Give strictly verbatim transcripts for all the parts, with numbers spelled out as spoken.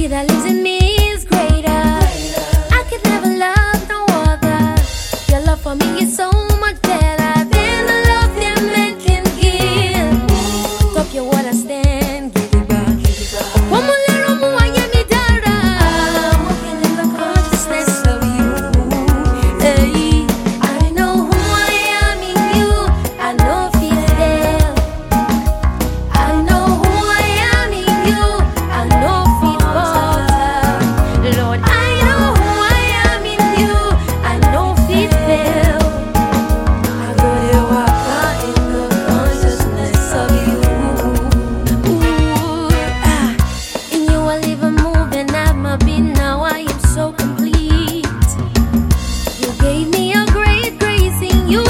that lives in me is greater. I could never love no other. Your love for me is so much better than the love that men can give. Top you what I stand, give it back. One more little more, I am me dara. I'm walking in the consciousness of you. Hey, I know who I am in you. I know feel. I know who I am in you. I know feel falter. Lord, I know who I am in you. I know feel fail. I go to walk out in the consciousness of you. Ooh, ah. In you I live and move and have my being. Now I am so complete. You gave me a great grace in you.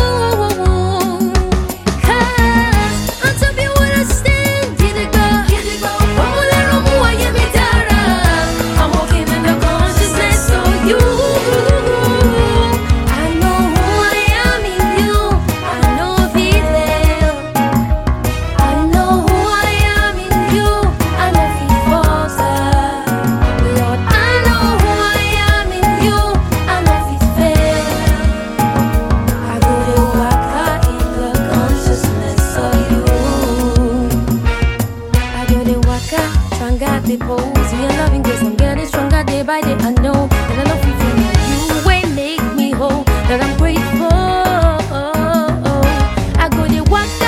Cause on top you what I stand, did it go? One more little more, I am it dara. I'm walking in the consciousness of you. I know who I am in you. I know feel. I know who I am in you. I know feel falter. Lord, I know who I am in you. I know feel fail. I go to walk out in the consciousness of you. I go to walk out, stronger the pose. Your loving grace, I'm getting stronger day by day. I know that I love you feel like you ain't make me whole. That I'm grateful. I go to walk